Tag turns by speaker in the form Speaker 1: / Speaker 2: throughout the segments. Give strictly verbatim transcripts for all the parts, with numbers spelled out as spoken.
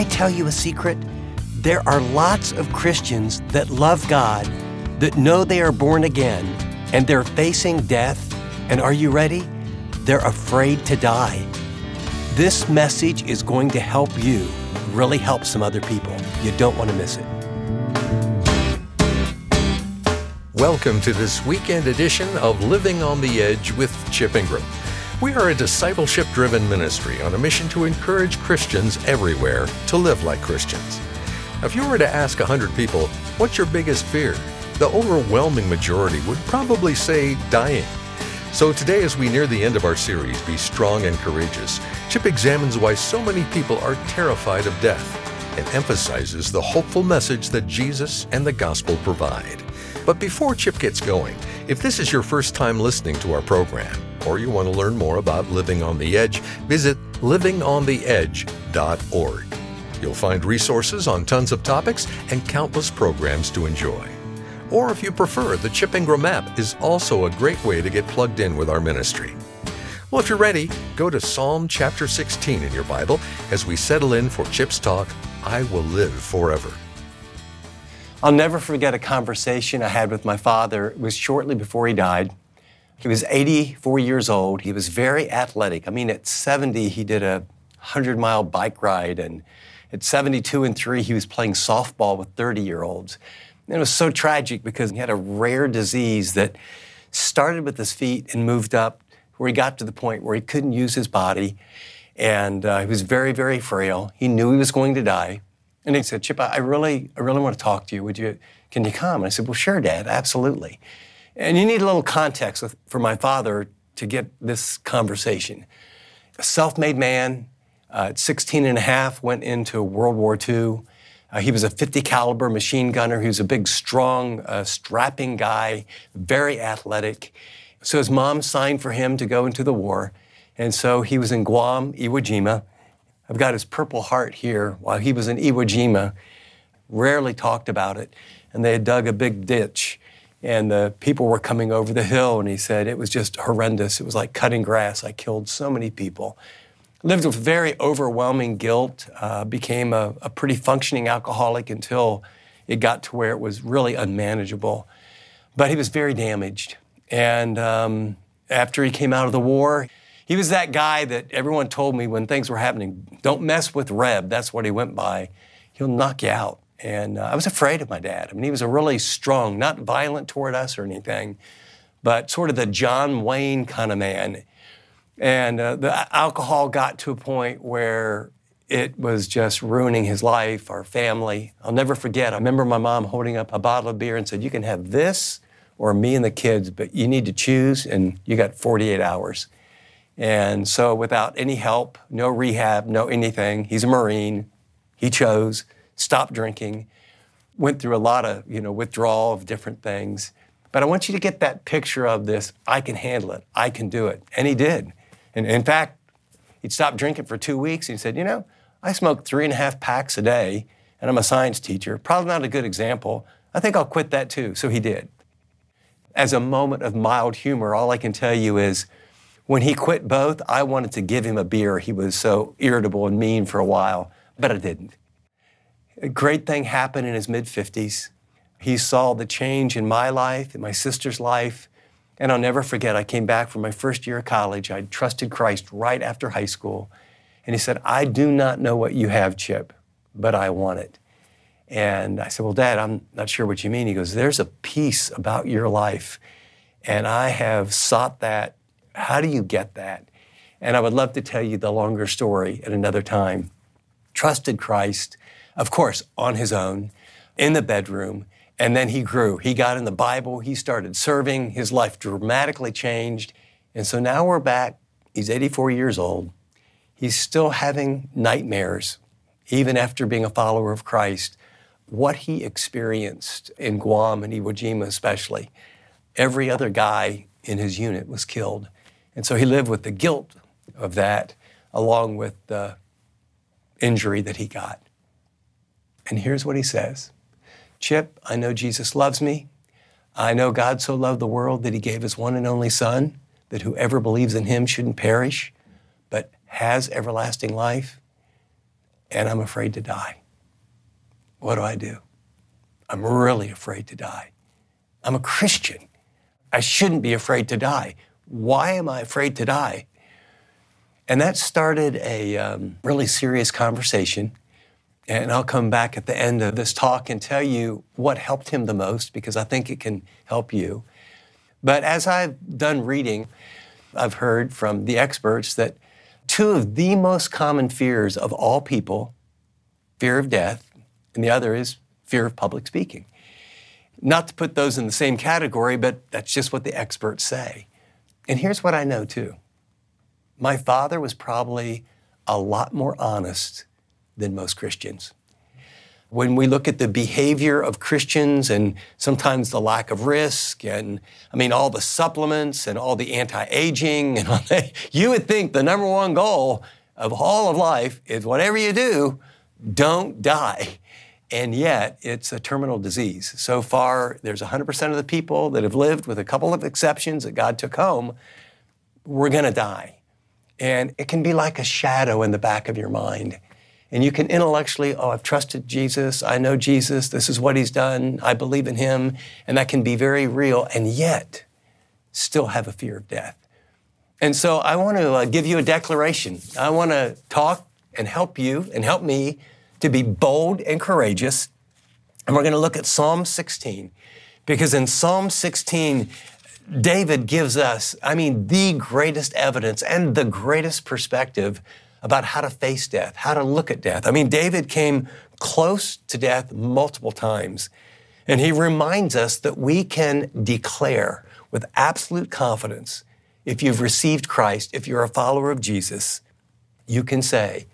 Speaker 1: I tell you a secret? There are lots of Christians that love God, that know they are born again, and they're facing death. And are you ready? They're afraid to die. This message is going to help you really help some other people. You don't want to miss it.
Speaker 2: Welcome to this weekend edition of Living on the Edge with Chip Ingram. We are a discipleship-driven ministry on a mission to encourage Christians everywhere to live like Christians. If you were to ask one hundred people, what's your biggest fear? The overwhelming majority would probably say dying. So today, as we near the end of our series, Be Strong and Courageous, Chip examines why so many people are terrified of death and emphasizes the hopeful message that Jesus and the gospel provide. But before Chip gets going, if this is your first time listening to our program, or you want to learn more about Living on the Edge, visit living on the edge dot org. You'll find resources on tons of topics and countless programs to enjoy. Or if you prefer, the Chip Ingram app is also a great way to get plugged in with our ministry. Well, if you're ready, go to Psalm chapter sixteen in your Bible as we settle in for Chip's talk, I Will Live Forever.
Speaker 1: I'll never forget a conversation I had with my father. It was shortly before he died. He was eighty-four years old. He was very athletic. I mean, at seventy, he did a hundred-mile bike ride, and at seventy-two and three, he was playing softball with thirty-year-olds. And it was so tragic because he had a rare disease that started with his feet and moved up, where he got to the point where he couldn't use his body, and uh, he was very, very frail. He knew he was going to die. And he said, Chip, I really, I really want to talk to you. Would you, can you come? And I said, well, sure, Dad, absolutely. And you need a little context with, for my father to get this conversation. A self-made man, uh, at sixteen and a half, went into World War Two. Uh, he was a fifty caliber machine gunner. He was a big, strong, uh, strapping guy, very athletic. So his mom signed for him to go into the war. And so he was in Guam, Iwo Jima. I've got his Purple Heart here. While he was in Iwo Jima, rarely talked about it, and they had dug a big ditch, and the people were coming over the hill, and he said, it was just horrendous. It was like cutting grass. I killed so many people. Lived with very overwhelming guilt, uh, became a, a pretty functioning alcoholic until it got to where it was really unmanageable. But he was very damaged, and um, after he came out of the war, he was that guy that everyone told me when things were happening, don't mess with Reb. That's what he went by. He'll knock you out. And uh, I was afraid of my dad. I mean, he was a really strong, not violent toward us or anything, but sort of the John Wayne kind of man. And uh, the alcohol got to a point where it was just ruining his life, our family. I'll never forget, I remember my mom holding up a bottle of beer and said, you can have this or me and the kids, but you need to choose, and you got forty-eight hours. And so without any help, no rehab, no anything, he's a Marine, he chose, stopped drinking, went through a lot of, you know, withdrawal of different things. But I want you to get that picture of this, I can handle it, I can do it. And he did. And in fact, he'd stopped drinking for two weeks. And he said, you know, I smoke three and a half packs a day, and I'm a science teacher. Probably not a good example. I think I'll quit that too. So he did. As a moment of mild humor, all I can tell you is, when he quit both, I wanted to give him a beer. He was so irritable and mean for a while, but I didn't. A great thing happened in his mid-fifties. He saw the change in my life, in my sister's life, and I'll never forget, I came back from my first year of college. I trusted Christ right after high school, and he said, I do not know what you have, Chip, but I want it. And I said, well, Dad, I'm not sure what you mean. He goes, there's a peace about your life, and I have sought that. How do you get that? And I would love to tell you the longer story at another time. Trusted Christ, of course, on his own, in the bedroom, and then he grew. He got in the Bible, he started serving, his life dramatically changed. And so now we're back. He's eighty-four years old. He's still having nightmares, even after being a follower of Christ. What he experienced in Guam and Iwo Jima especially, every other guy in his unit was killed. And so he lived with the guilt of that, along with the injury that he got. And here's what he says. Chip, I know Jesus loves me. I know God so loved the world that he gave his one and only Son, that whoever believes in him shouldn't perish, but has everlasting life. and I'm afraid to die. What do I do? I'm really afraid to die. I'm a Christian. I shouldn't be afraid to die. Why am I afraid to die? And that started a um, really serious conversation. And I'll come back at the end of this talk and tell you what helped him the most, because I think it can help you. But as I've done reading, I've heard from the experts that two of the most common fears of all people, fear of death, and the other is fear of public speaking. Not to put those in the same category, but that's just what the experts say. And here's what I know too. My father was probably a lot more honest than most Christians. When we look at the behavior of Christians and sometimes the lack of risk and, I mean, all the supplements and all the anti-aging, and all that, you would think the number one goal of all of life is whatever you do, don't die. And yet, it's a terminal disease. So far, there's one hundred percent of the people that have lived, with a couple of exceptions that God took home, we're going to die. And it can be like a shadow in the back of your mind. And you can intellectually, oh, I've trusted Jesus, I know Jesus, this is what he's done, I believe in him, and that can be very real, and yet still have a fear of death. And so I want to uh, give you a declaration. I want to talk and help you and help me to be bold and courageous. And we're going to look at Psalm sixteen, because in Psalm sixteen, David gives us, I mean, the greatest evidence and the greatest perspective about how to face death, how to look at death. I mean, David came close to death multiple times, and he reminds us that we can declare with absolute confidence, if you've received Christ, if you're a follower of Jesus, you can say,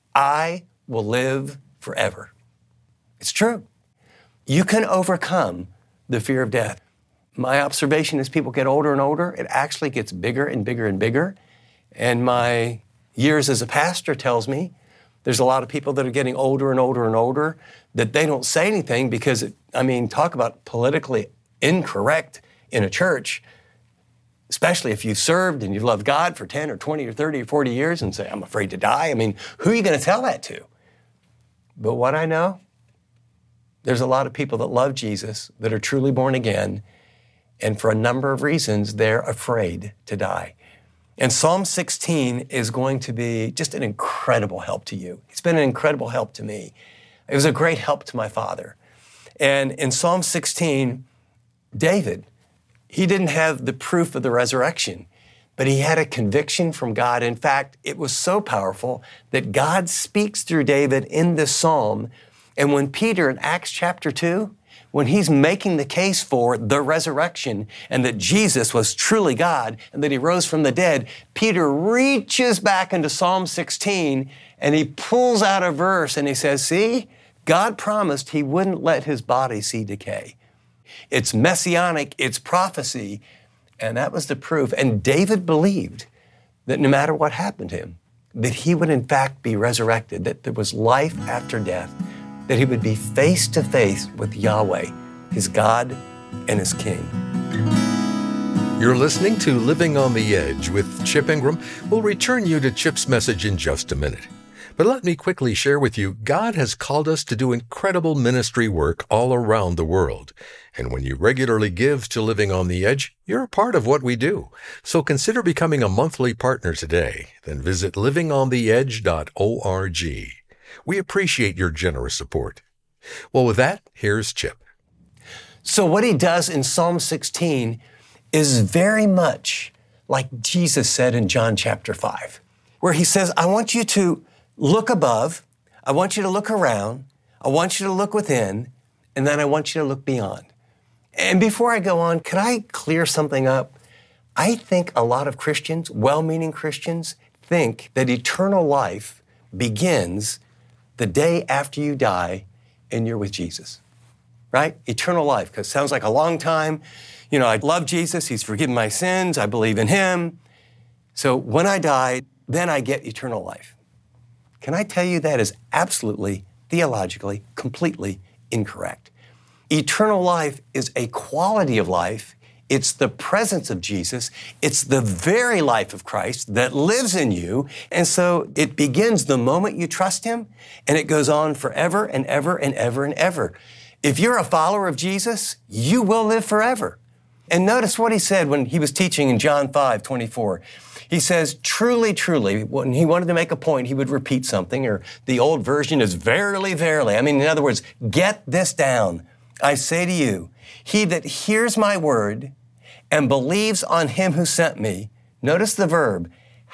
Speaker 1: I will live forever. It's true. You can overcome the fear of death. My observation as people get older and older, it actually gets bigger and bigger and bigger. And my years as a pastor tells me there's a lot of people that are getting older and older and older that they don't say anything because, it, I mean, talk about politically incorrect in a church, especially if you've served and you've loved God for ten or twenty or thirty or forty years and say, I'm afraid to die. I mean, who are you going to tell that to? But what I know, there's a lot of people that love Jesus, that are truly born again, and for a number of reasons, they're afraid to die. And Psalm sixteen is going to be just an incredible help to you. It's been an incredible help to me. It was a great help to my father. And in Psalm sixteen, David, he didn't have the proof of the resurrection, but he had a conviction from God. In fact, it was so powerful that God speaks through David in this psalm. And when Peter in Acts chapter two, when he's making the case for the resurrection and that Jesus was truly God and that he rose from the dead, Peter reaches back into Psalm sixteen and he pulls out a verse and he says, see, God promised he wouldn't let his body see decay. It's messianic, it's prophecy, and that was the proof. And David believed that no matter what happened to him, that he would in fact be resurrected, that there was life after death, that he would be face to face with Yahweh, his God and his King.
Speaker 2: You're listening to Living on the Edge with Chip Ingram. We'll return you to Chip's message in just a minute. But let me quickly share with you, God has called us to do incredible ministry work all around the world. And when you regularly give to Living on the Edge, you're a part of what we do. So consider becoming a monthly partner today. Then visit living on the edge dot org. We appreciate your generous support. Well, with that, here's Chip.
Speaker 1: So what he does in Psalm sixteen is very much like Jesus said in John chapter five, where he says, I want you to look above, I want you to look around, I want you to look within, and then I want you to look beyond. And before I go on, can I clear something up? I think a lot of Christians, well-meaning Christians, think that eternal life begins the day after you die and you're with Jesus, right? Eternal life, because it sounds like a long time. You know, I love Jesus, he's forgiven my sins, I believe in him. So when I die, then I get eternal life. Can I tell you that is absolutely, theologically, completely incorrect. Eternal life is a quality of life It's the presence of Jesus. It's the very life of Christ that lives in you. And so it begins the moment you trust Him, and it goes on forever and ever and ever and ever. If you're a follower of Jesus, you will live forever. And notice what He said when He was teaching in John five twenty-four. He says, truly, truly, when He wanted to make a point, He would repeat something, or the old version is verily, verily. I mean, in other words, get this down. I say to you, he that hears my word and believes on Him who sent me, notice the verb,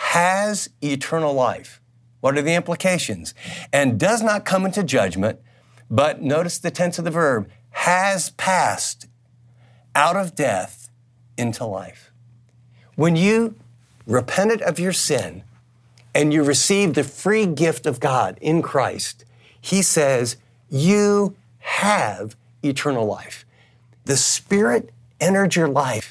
Speaker 1: has eternal life. What are the implications? And does not come into judgment, but notice the tense of the verb, has passed out of death into life. When you repented of your sin and you received the free gift of God in Christ, He says, you have eternal life. The Spirit entered your life,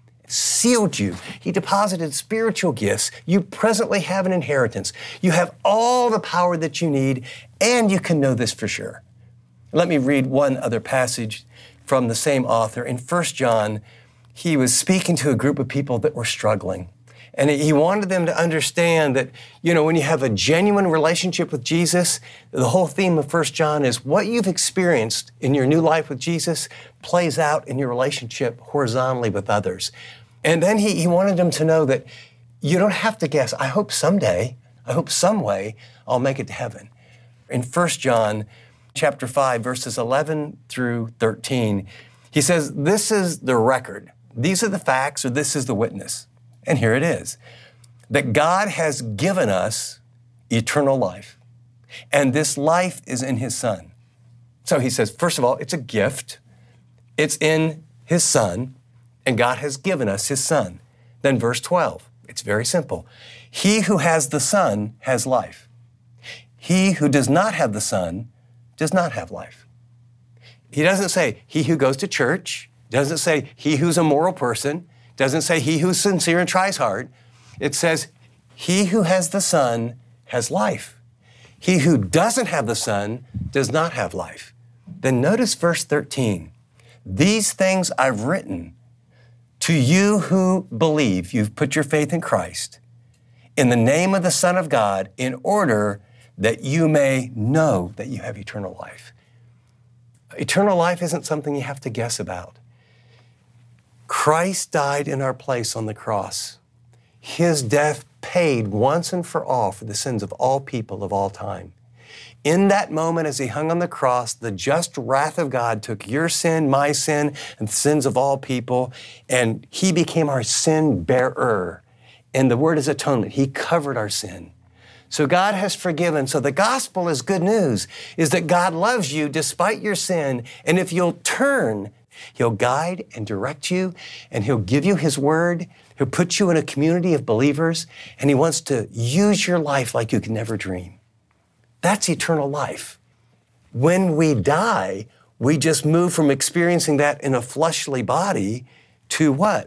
Speaker 1: sealed you. He deposited spiritual gifts. You presently have an inheritance. You have all the power that you need, and you can know this for sure. Let me read one other passage from the same author. In First John, he was speaking to a group of people that were struggling. And he wanted them to understand that, you know, when you have a genuine relationship with Jesus, the whole theme of First John is what you've experienced in your new life with Jesus plays out in your relationship horizontally with others. And then he, he wanted them to know that you don't have to guess, I hope someday, I hope some way I'll make it to heaven. In First John chapter five, verses eleven through thirteen, he says, this is the record. These are the facts, or this is the witness. And here it is, that God has given us eternal life, and this life is in His Son. So he says, first of all, it's a gift. It's in His Son, and God has given us His Son. Then verse twelve, it's very simple. He who has the Son has life. He who does not have the Son does not have life. He doesn't say he who goes to church, doesn't say he who's a moral person, doesn't say he who's sincere and tries hard. It says he who has the Son has life. He who doesn't have the Son does not have life. Then notice verse thirteen. These things I've written to you who believe, you've put your faith in Christ, in the name of the Son of God, in order that you may know that you have eternal life. Eternal life isn't something you have to guess about. Christ died in our place on the cross. His death paid once and for all for the sins of all people of all time. In that moment, as He hung on the cross, the just wrath of God took your sin, my sin, and the sins of all people, and He became our sin bearer. And the word is atonement. He covered our sin. So God has forgiven. So the gospel is good news, is that God loves you despite your sin, and if you'll turn, He'll guide and direct you, and He'll give you His word. He'll put you in a community of believers, and He wants to use your life like you can never dream. That's eternal life. When we die, we just move from experiencing that in a fleshly body to what?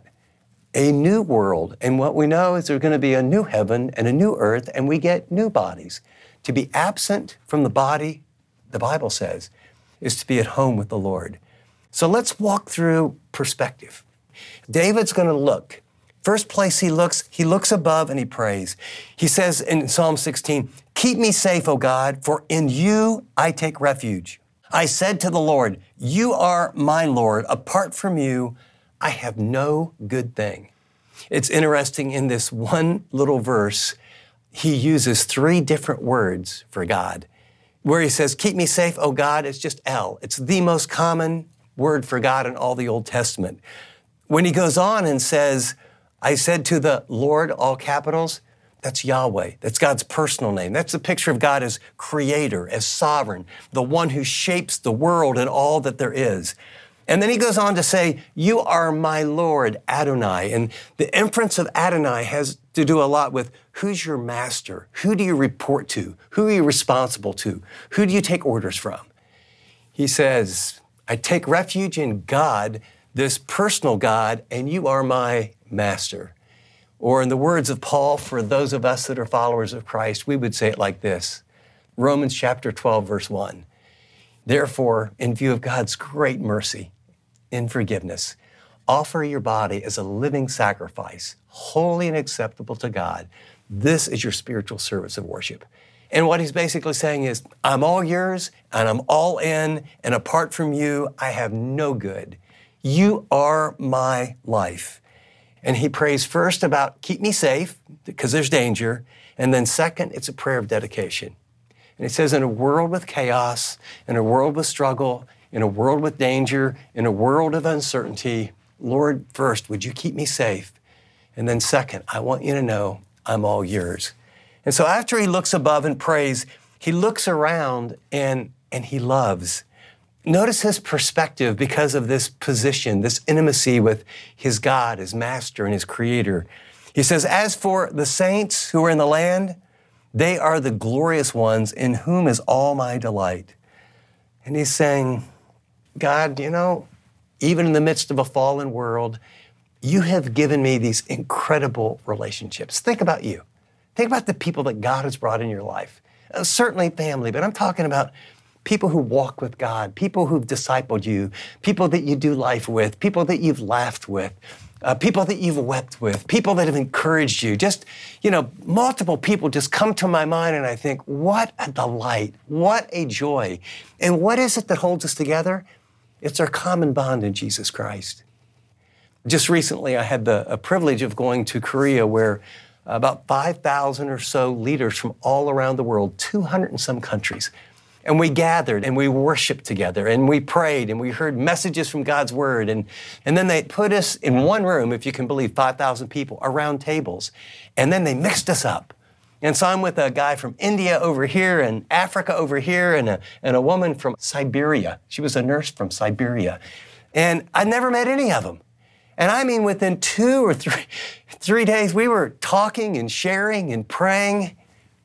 Speaker 1: A new world. And what we know is there's going to be a new heaven and a new earth, and we get new bodies. To be absent from the body, the Bible says, is to be at home with the Lord. So let's walk through perspective. David's going to look. First place he looks, he looks above and he prays. He says in Psalm sixteen, keep me safe, O God, for in you I take refuge. I said to the Lord, you are my Lord. Apart from you, I have no good thing. It's interesting, in this one little verse, he uses three different words for God. Where he says, keep me safe, O God, it's just El. It's the most common word for God in all the Old Testament. When he goes on and says, I said to the Lord, all capitals, that's Yahweh. That's God's personal name. That's a picture of God as creator, as sovereign, the one who shapes the world and all that there is. And then he goes on to say, you are my Lord, Adonai. And the inference of Adonai has to do a lot with who's your master? Who do you report to? Who are you responsible to? Who do you take orders from? He says, I take refuge in God, this personal God, and you are my master. Or in the words of Paul, for those of us that are followers of Christ, we would say it like this. Romans chapter twelve, verse one. Therefore, in view of God's great mercy in forgiveness, offer your body as a living sacrifice, holy and acceptable to God. This is your spiritual service of worship. And what he's basically saying is, I'm all yours and I'm all in, and apart from you, I have no good. You are my life. And he prays first about keep me safe, because there's danger. And then second, it's a prayer of dedication. And he says, in a world with chaos, in a world with struggle, in a world with danger, in a world of uncertainty, Lord, first, would you keep me safe? And then second, I want you to know I'm all yours. And so after he looks above and prays, he looks around and, and he loves. Notice his perspective because of this position, this intimacy with his God, his master, and his creator. He says, as for the saints who are in the land, they are the glorious ones in whom is all my delight. And he's saying, God, you know, even in the midst of a fallen world, you have given me these incredible relationships. Think about you. Think about the people that God has brought in your life. Uh, certainly family, but I'm talking about people who walk with God, people who've discipled you, people that you do life with, people that you've laughed with, uh, people that you've wept with, people that have encouraged you. Just, you know, multiple people just come to my mind and I think, what a delight, what a joy. And what is it that holds us together? It's our common bond in Jesus Christ. Just recently, I had the a privilege of going to Korea where about five thousand or so leaders from all around the world, two hundred and some countries. And we gathered and we worshiped together and we prayed and we heard messages from God's word. And, and then they put us in one room, if you can believe, five thousand people around tables. And then they mixed us up. And so I'm with a guy from India over here and Africa over here and a, and a woman from Siberia. She was a nurse from Siberia. And I never met any of them. And I mean, within two or three, three days, we were talking and sharing and praying.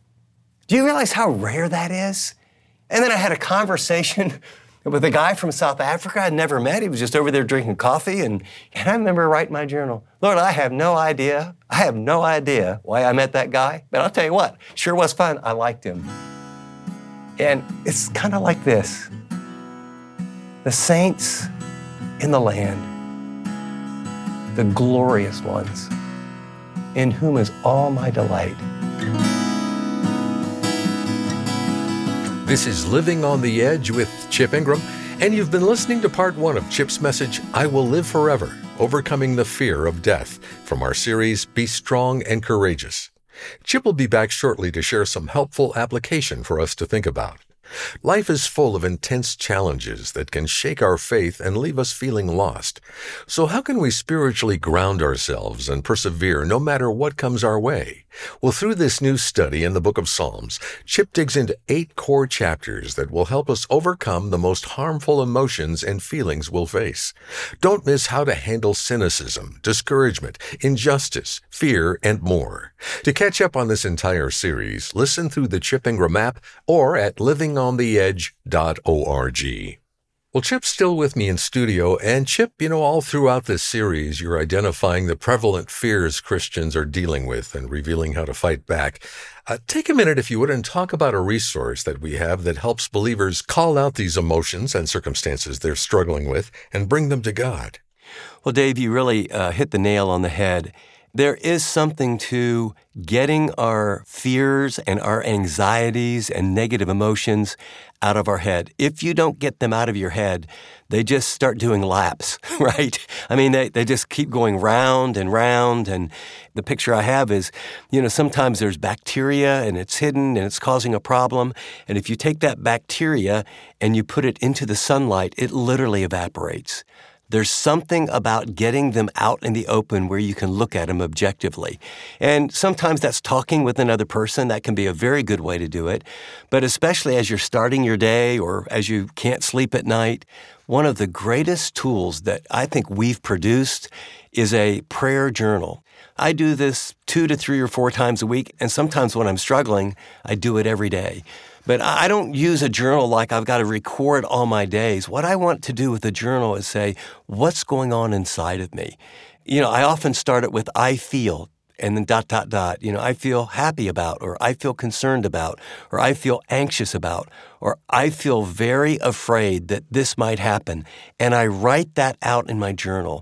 Speaker 1: Do you realize how rare that is? And then I had a conversation with a guy from South Africa I'd never met. He was just over there drinking coffee. And, and I remember writing my journal, Lord, I have no idea. I have no idea why I met that guy. But I'll tell you what, sure was fun. I liked him. And it's kind of like this. The saints in the land, the glorious ones, in whom is all my delight.
Speaker 2: This is Living on the Edge with Chip Ingram, and you've been listening to part one of Chip's message, I Will Live Forever, Overcoming the Fear of Death, from our series, Be Strong and Courageous. Chip will be back shortly to share some helpful application for us to think about. Life is full of intense challenges that can shake our faith and leave us feeling lost. So how can we spiritually ground ourselves and persevere no matter what comes our way? Well, through this new study in the book of Psalms, Chip digs into eight core chapters that will help us overcome the most harmful emotions and feelings we'll face. Don't miss how to handle cynicism, discouragement, injustice, fear, and more. To catch up on this entire series, listen through the Chip Ingram app or at living on the edge dot org. Well, Chip's still with me in studio, and Chip, you know, all throughout this series, you're identifying the prevalent fears Christians are dealing with and revealing how to fight back. Uh, take a minute, if you would, and talk about a resource that we have that helps believers call out these emotions and circumstances they're struggling with and bring them to God.
Speaker 1: Well, Dave, you really uh, hit the nail on the head. There is something to getting our fears and our anxieties and negative emotions out of our head. If you don't get them out of your head, they just start doing laps, right? I mean, they, they just keep going round and round. And the picture I have is, you know, sometimes there's bacteria and it's hidden and it's causing a problem. And if you take that bacteria and you put it into the sunlight, it literally evaporates. There's something about getting them out in the open where you can look at them objectively. And sometimes that's talking with another person. That can be a very good way to do it. But especially as you're starting your day or as you can't sleep at night, one of the greatest tools that I think we've produced is a prayer journal. I do this two to three or four times a week, and sometimes when I'm struggling, I do it every day. But I don't use a journal like I've got to record all my days. What I want to do with a journal is say, what's going on inside of me? You know, I often start it with I feel, and then dot, dot, dot. You know, I feel happy about, or I feel concerned about, or I feel anxious about, or I feel very afraid that this might happen. And I write that out in my journal.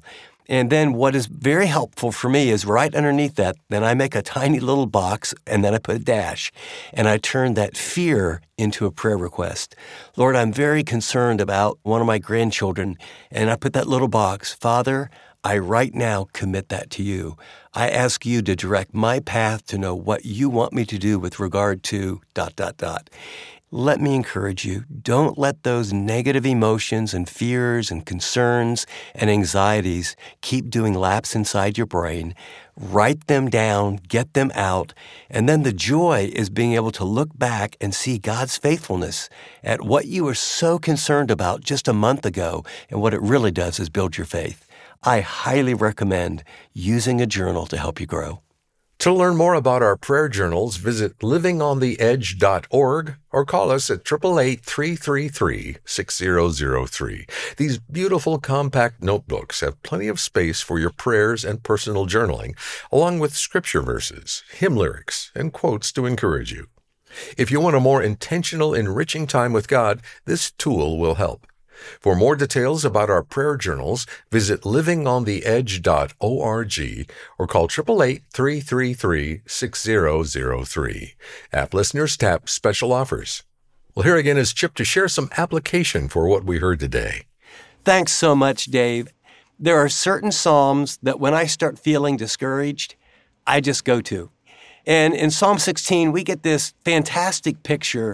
Speaker 1: And then what is very helpful for me is right underneath that, then I make a tiny little box and then I put a dash and I turn that fear into a prayer request. Lord, I'm very concerned about one of my grandchildren, and I put that little box, Father, I right now commit that to you. I ask you to direct my path to know what you want me to do with regard to dot, dot, dot. Let me encourage you, don't let those negative emotions and fears and concerns and anxieties keep doing laps inside your brain. Write them down, get them out, and then the joy is being able to look back and see God's faithfulness at what you were so concerned about just a month ago, and what it really does is build your faith. I highly recommend using a journal to help you grow.
Speaker 2: To learn more about our prayer journals, visit living on the edge dot org or call us at eight eight eight, three three three, six zero zero three. These beautiful compact notebooks have plenty of space for your prayers and personal journaling, along with scripture verses, hymn lyrics, and quotes to encourage you. If you want a more intentional, enriching time with God, this tool will help. For more details about our prayer journals, visit living on the edge dot org or call eight eight eight, three three three, six zero zero three. App listeners tap special offers. Well, here again is Chip to share some application for what we heard today.
Speaker 1: Thanks so much, Dave. There are certain Psalms that when I start feeling discouraged, I just go to. And in Psalm sixteen, we get this fantastic picture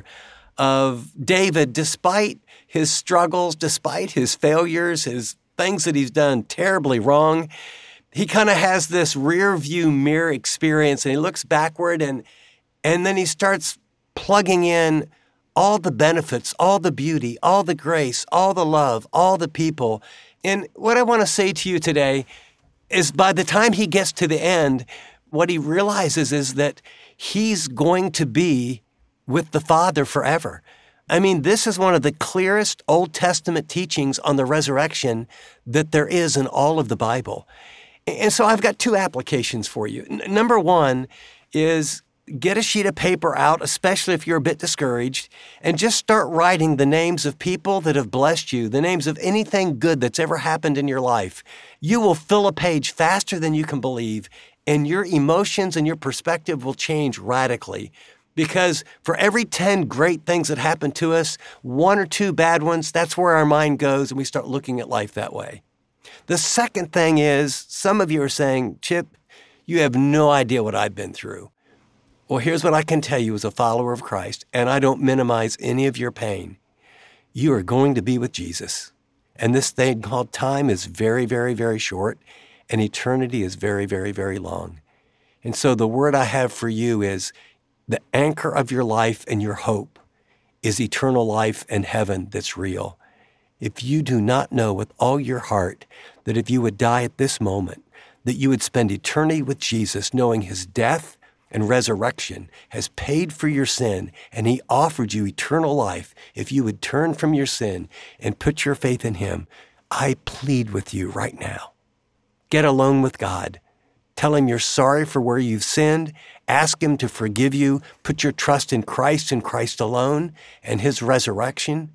Speaker 1: of David, despite his struggles, despite his failures, his things that he's done terribly wrong, he kind of has this rear view mirror experience, and he looks backward, and and then he starts plugging in all the benefits, all the beauty, all the grace, all the love, all the people. And what I want to say to you today is by the time he gets to the end, what he realizes is that he's going to be with the Father forever. I mean, this is one of the clearest Old Testament teachings on the resurrection that there is in all of the Bible. And so I've got two applications for you. N- number one is get a sheet of paper out, especially if you're a bit discouraged, and just start writing the names of people that have blessed you, the names of anything good that's ever happened in your life. You will fill a page faster than you can believe, and your emotions and your perspective will change radically. Because for every ten great things that happen to us, one or two bad ones, that's where our mind goes, and we start looking at life that way. The second thing is, some of you are saying, Chip, you have no idea what I've been through. Well, here's what I can tell you as a follower of Christ, and I don't minimize any of your pain. You are going to be with Jesus. And this thing called time is very, very, very short, and eternity is very, very, very long. And so the word I have for you is, the anchor of your life and your hope is eternal life and heaven that's real. If you do not know with all your heart that if you would die at this moment, that you would spend eternity with Jesus, knowing his death and resurrection has paid for your sin, and he offered you eternal life if you would turn from your sin and put your faith in him, I plead with you right now. Get alone with God. Tell him you're sorry for where you've sinned. Ask him to forgive you. Put your trust in Christ and Christ alone and his resurrection.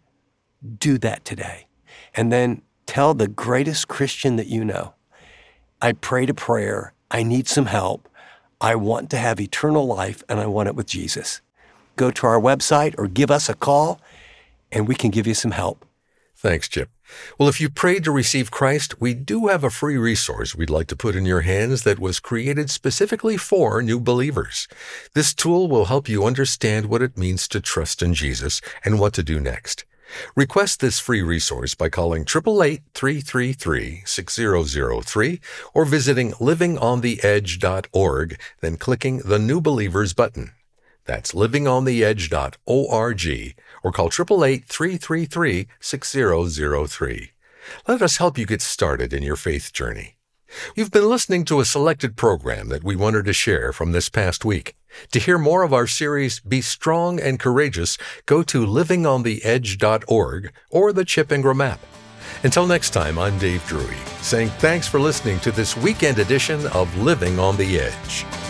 Speaker 1: Do that today. And then tell the greatest Christian that you know, I prayed a prayer. I need some help. I want to have eternal life, and I want it with Jesus. Go to our website or give us a call, and we can give you some help.
Speaker 2: Thanks, Chip. Well, if you prayed to receive Christ, we do have a free resource we'd like to put in your hands that was created specifically for new believers. This tool will help you understand what it means to trust in Jesus and what to do next. Request this free resource by calling eight eight eight, three three three, six zero zero three or visiting living on the edge dot org, then clicking the New Believers button. That's living on the edge dot org or call eight eight eight, three three three, six zero zero three. Let us help you get started in your faith journey. You've been listening to a selected program that we wanted to share from this past week. To hear more of our series, Be Strong and Courageous, go to living on the edge dot org or the Chip Ingram app. Until next time, I'm Dave Drury, saying thanks for listening to this weekend edition of Living on the Edge.